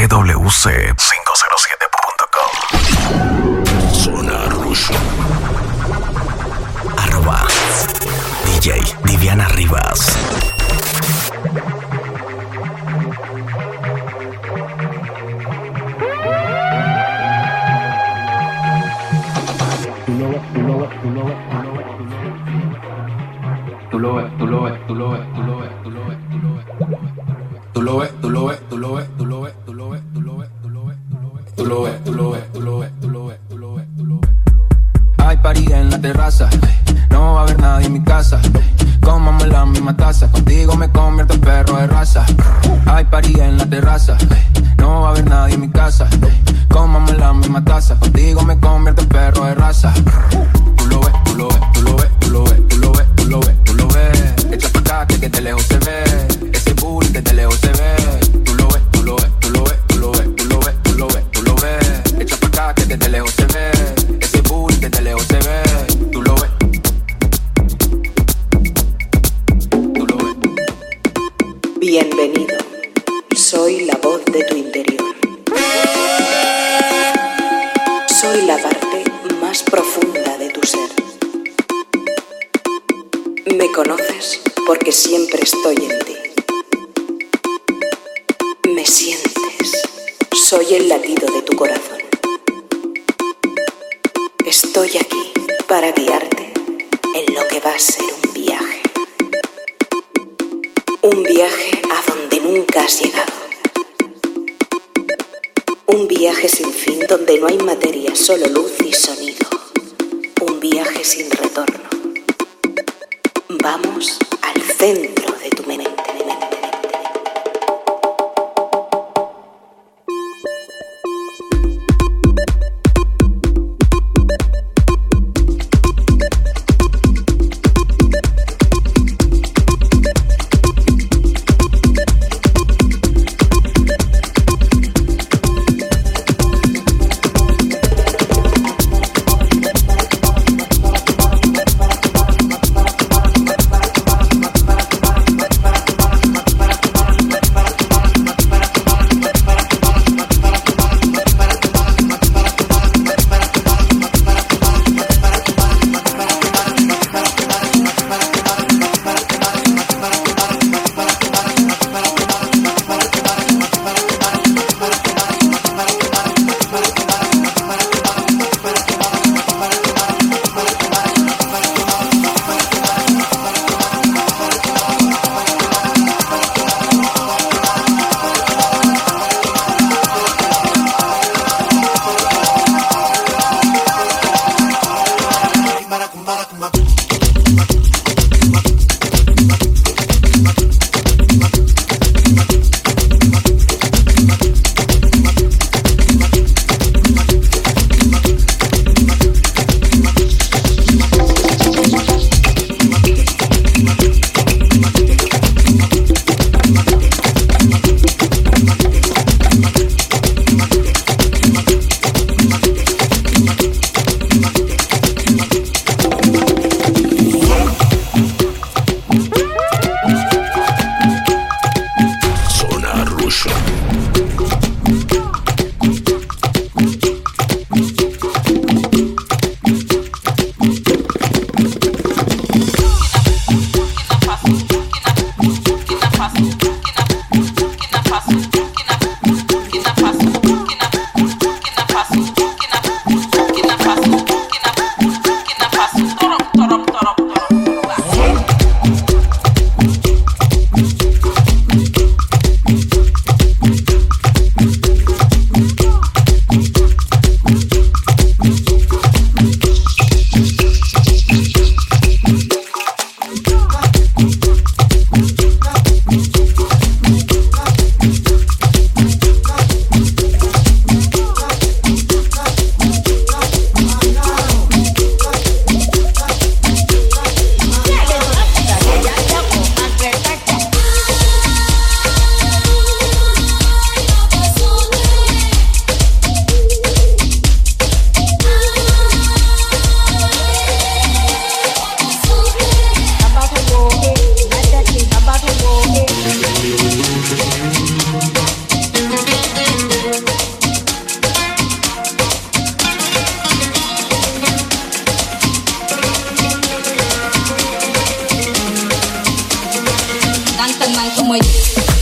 www.507.com. Zona Rush. @DJ Diviana Rivas. Hay party en la terraza, no va a haber nadie en mi casa. Comamos la misma taza, contigo me convierto en perro de raza. Hay party en la terraza, no va a haber nadie en mi casa. Comamos la misma taza, contigo me convierto en perro de raza. Tú lo ves, tú lo ves, tú lo ves, tú lo ves, tú lo ves, tú lo ves, tú lo ves. Echa pa' acá que de lejos se ve, ese booty que de lejos se ve. Tú lo ves, tú lo ves, tú lo ves, tú lo ves, tú lo ves, tú lo ves, tú lo ves. Echa pa' acá que de lejos se ve, ese booty que de lejos se ve. Tú lo ves. Tú lo ves. Bienvenido, soy la voz de tu interior. Soy la parte más profunda de tu ser. Me conoces porque siempre estoy en ti. Me sientes, soy el latido de tu corazón. Estoy aquí para guiarte en lo que va a ser un viaje. Un viaje a donde nunca has llegado. Un viaje sin fin donde no hay materia, solo luz y sonido. Un viaje sin retorno. Vamos al centro de tu mente. como yo.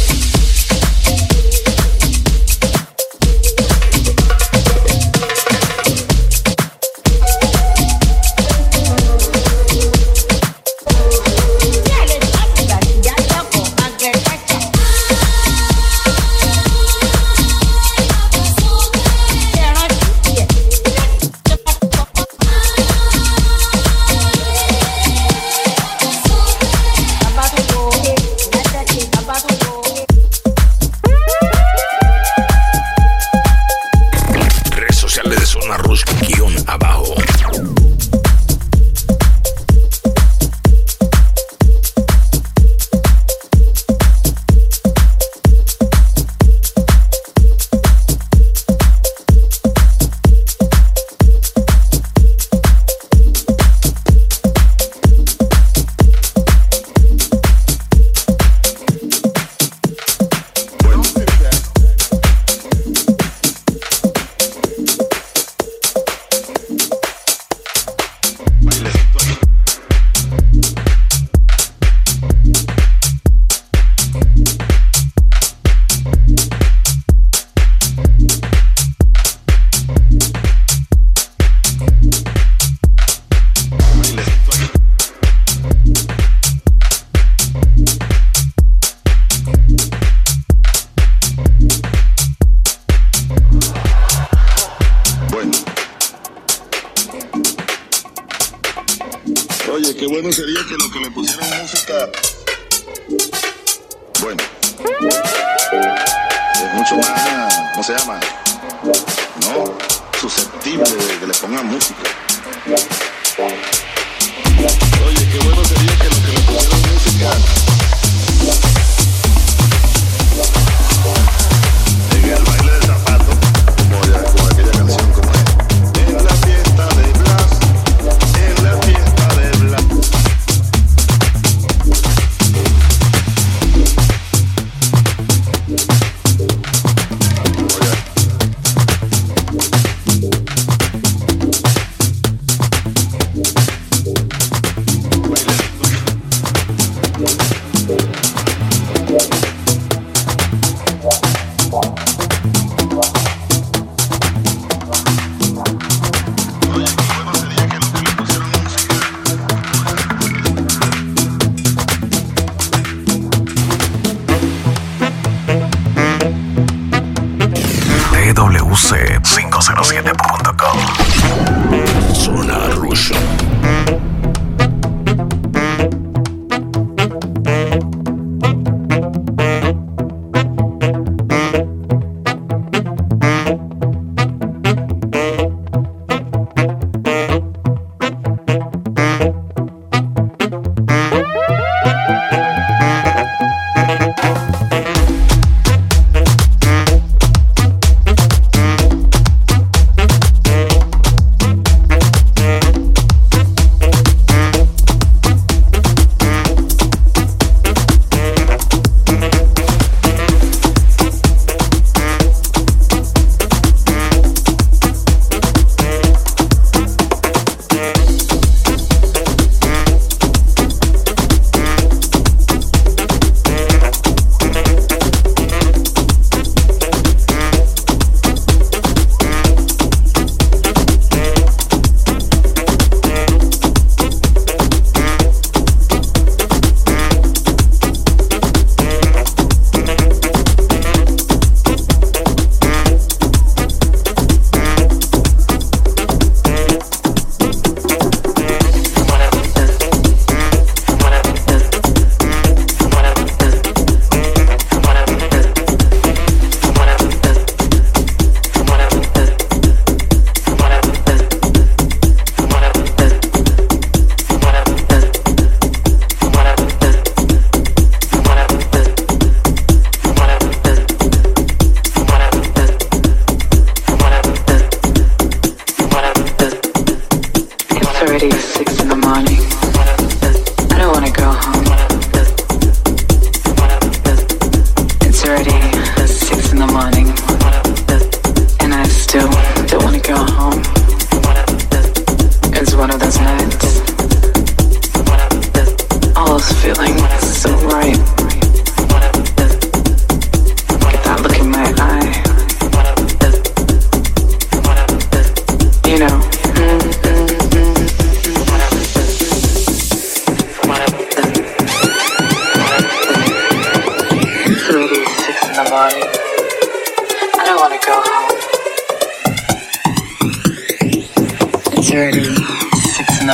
Oye, qué bueno sería que lo que le pusieran música, bueno, es mucho más, ¿cómo se llama? No, susceptible de que le pongan música. Oye, qué bueno sería que lo que le pusieran música en el baile del zapato, como aquella canción, como es. En la fiesta de Blas, en la fiesta de Blas. TWC507.com Zona Rush.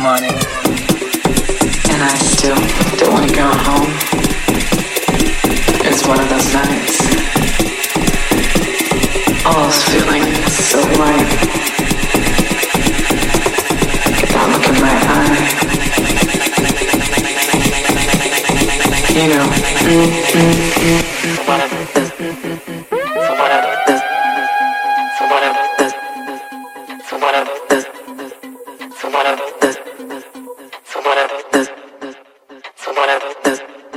money. And I still don't want to go home. It's one of those nights. All's feeling so light. If I look in my eye, you know, whatever this, so whatever this, so whatever this, so whatever this, so whatever this, so whatever this, so whatever this.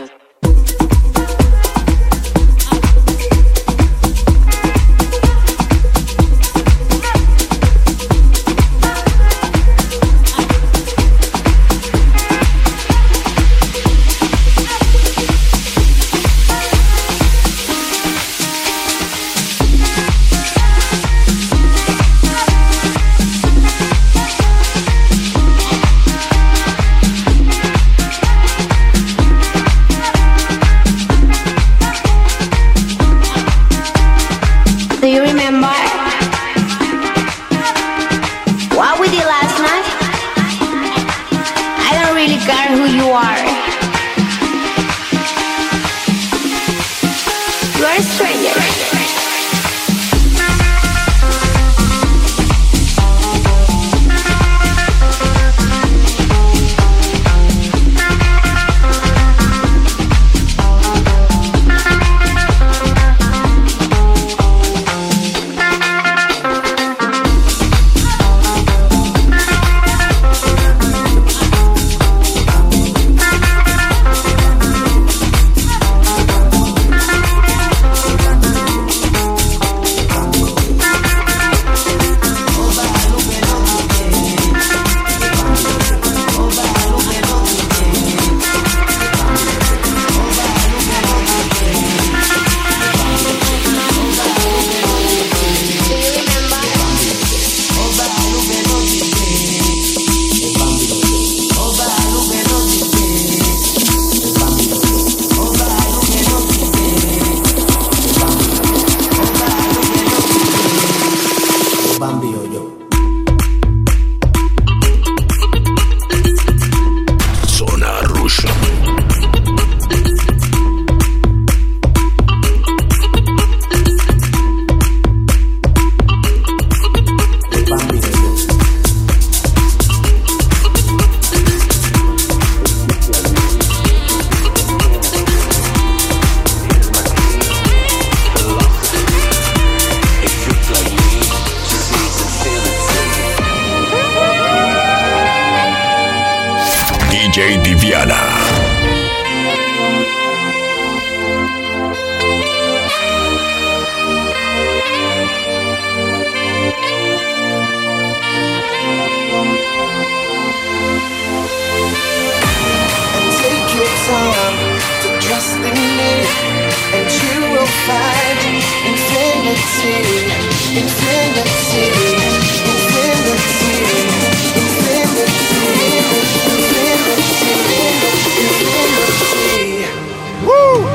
DJ Diviana. Take your time to trust in me, and you will find infinity, infinity, infinity, infinity. Woo!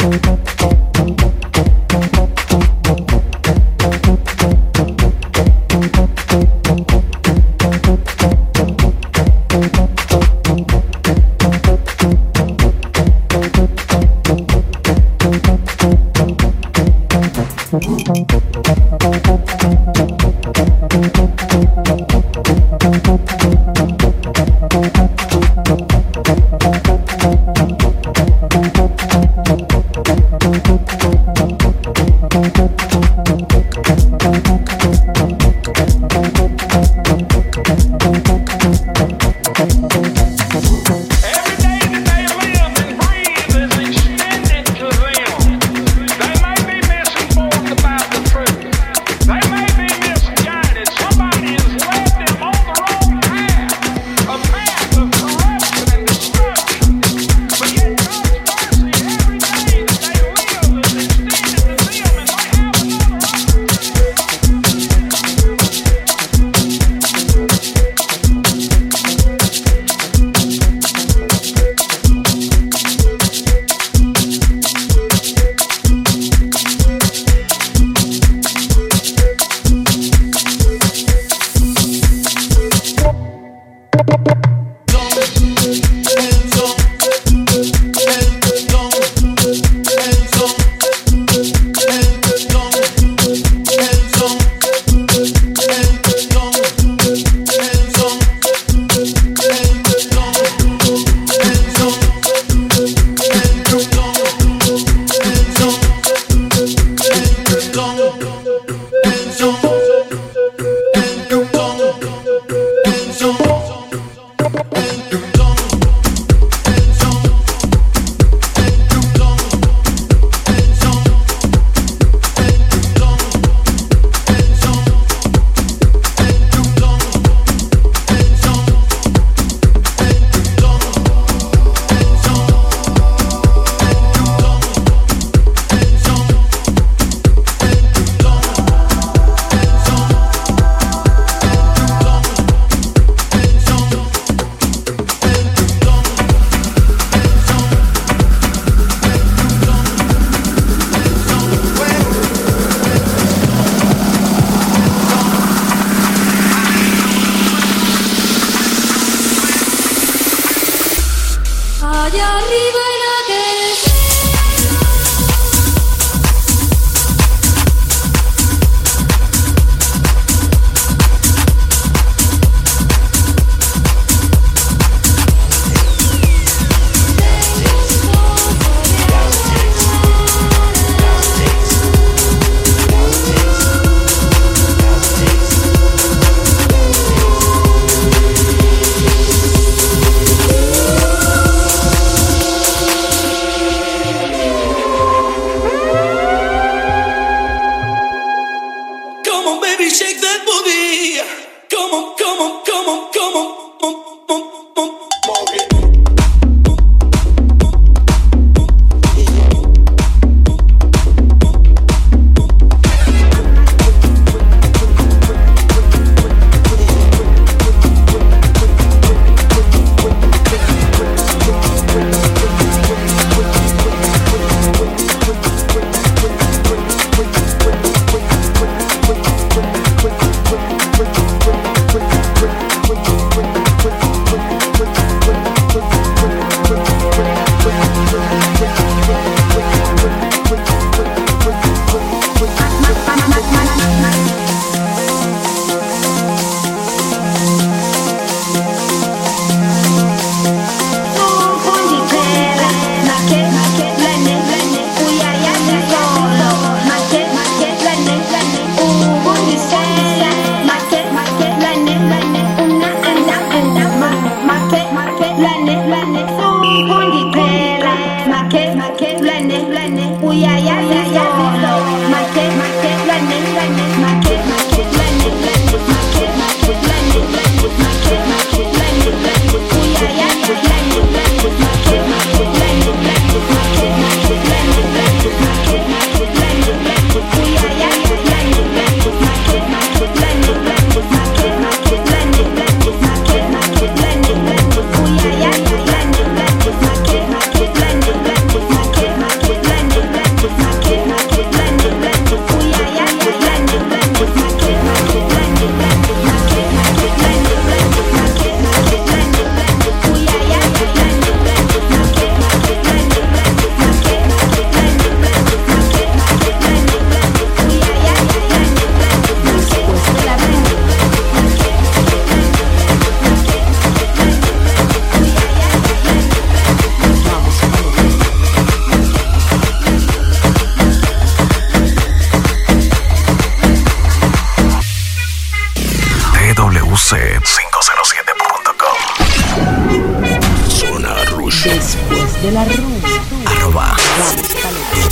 Uy,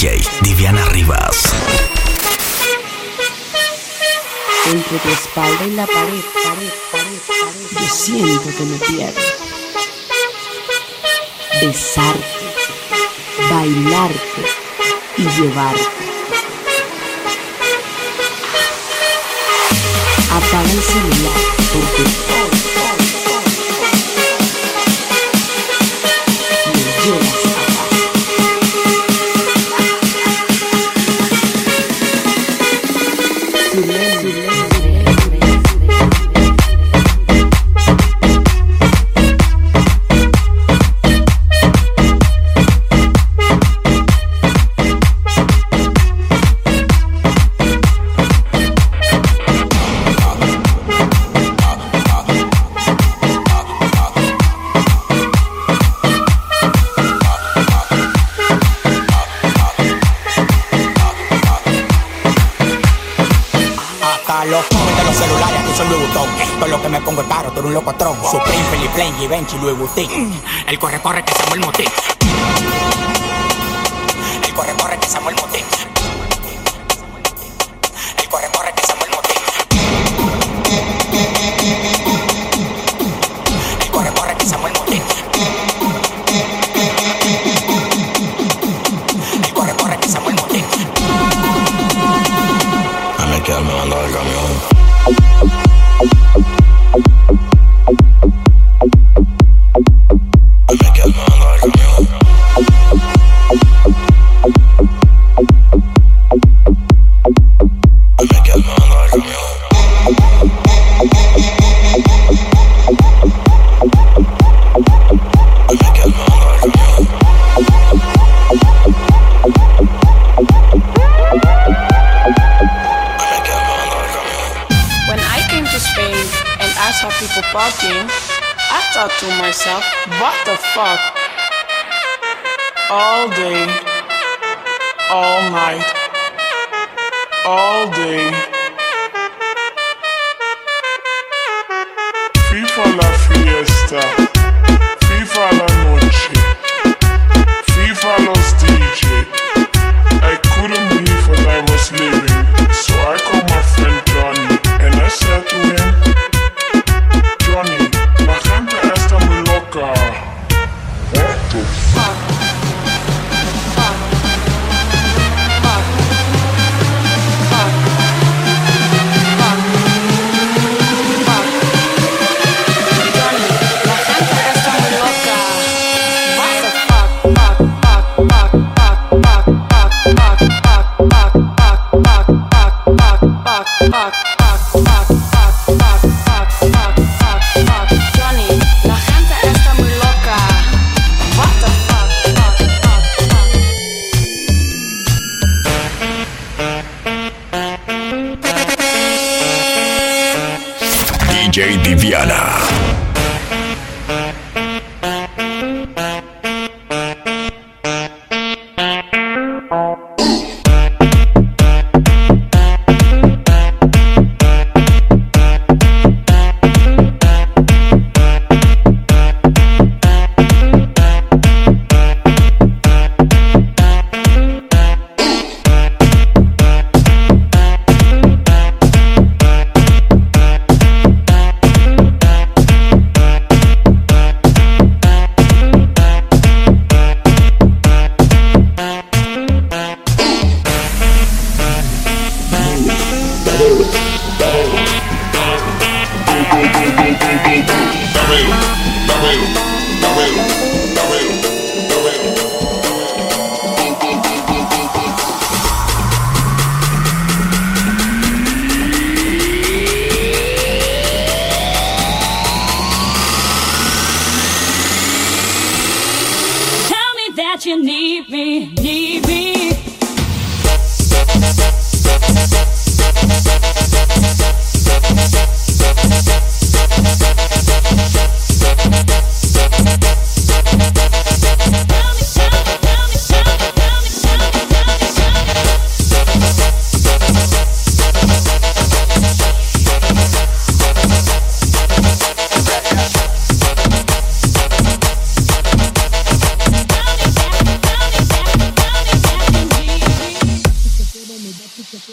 DJ Diviana Rivas. Entre tu espalda y la pared, yo siento que me pierdo. Besarte, bailarte y llevarte. Apaga el celular porque todo me llevas a paz. Silencio. Los jóvenes de los celulares, aquí soy Louis Vuitton. Todo lo que me pongo es caro, tú eres un locotrón. Supreme, Philippe Plein, Givenchy, Louis Vuitton. El corre que Samuel Motín. El corre que Samuel Motín. El corre que Samuel Motín. El corre que Samuel Motín. El corre que Samuel Motín. Dame quedarme mandando el camión. Dame quedarme mandando el camión. Dame quedarme mandando el camión. Dame quedarme mandando el camión. When I came to Spain and I saw people partying, I thought to myself, what the fuck? All day, all night, all day. FIFA la fiesta, FIFA la noche, FIFA los DJ. I couldn't believe what I was living, so I called my friend Johnny and I said to him, Johnny, la gente está muy loca. What the fuck? Fuck. Fuck. Fuck. Fuck. Fuck. Johnny, la gente está muy loca. What the fuck? Fuck. Fuck. Fuck. Fuck. Fuck. Fuck. Johnny, la gente está muy loca. What the fuck? DJ Diviana.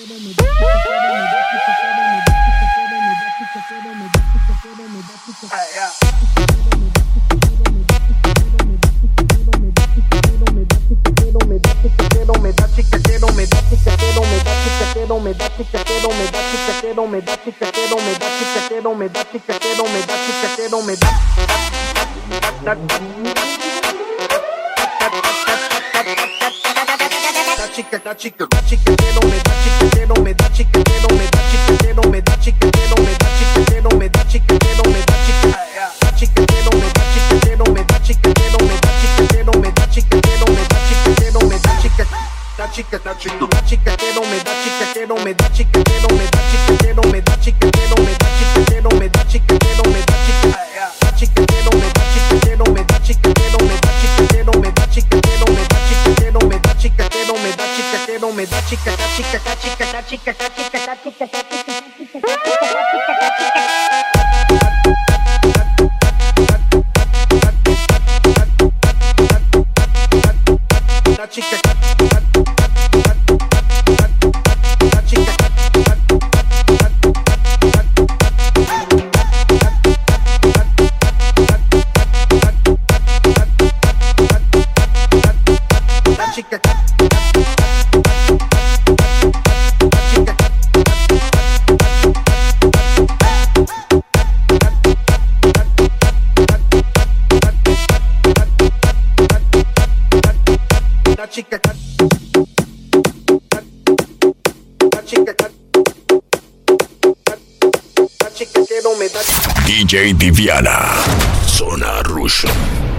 DJ Diviana, Zona Rush.